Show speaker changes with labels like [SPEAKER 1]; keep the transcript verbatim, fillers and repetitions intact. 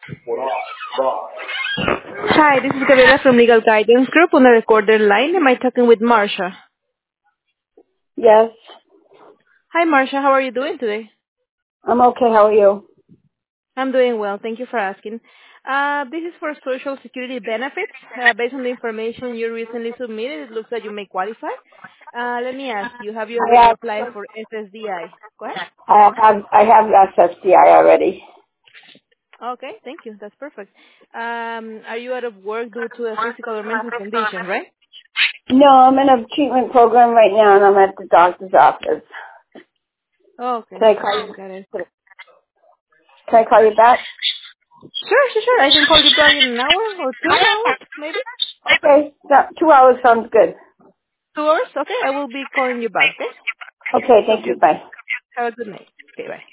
[SPEAKER 1] Hi, this is Gabriela from Legal Guidance Group on the recorded line. Am I talking with Marsha?
[SPEAKER 2] Yes.
[SPEAKER 1] Hi, Marsha. How are you doing today?
[SPEAKER 2] I'm okay. How are you?
[SPEAKER 1] I'm doing well. Thank you for asking. Uh, this is for Social Security benefits. Uh, based on the information you recently submitted, it looks like you may qualify. Uh, let me ask you, have you
[SPEAKER 2] I
[SPEAKER 1] already
[SPEAKER 2] have,
[SPEAKER 1] applied for S S D I? Go ahead.
[SPEAKER 2] I have, I have S S D I already.
[SPEAKER 1] Okay, thank you. That's perfect. Um, are you out of work due to a physical or mental condition, right?
[SPEAKER 2] No, I'm in a treatment program right now, and I'm at the doctor's office.
[SPEAKER 1] Oh, okay.
[SPEAKER 2] Can I call you?
[SPEAKER 1] Got it.
[SPEAKER 2] Can I call you back?
[SPEAKER 1] Sure, sure, sure. I can call you back in an hour or two hours, maybe?
[SPEAKER 2] Okay, that, two hours sounds good.
[SPEAKER 1] Two hours? Okay, I will be calling you back, okay?
[SPEAKER 2] Okay,
[SPEAKER 1] Hope
[SPEAKER 2] thank you.
[SPEAKER 1] you
[SPEAKER 2] Bye.
[SPEAKER 1] have a good night. Okay, bye.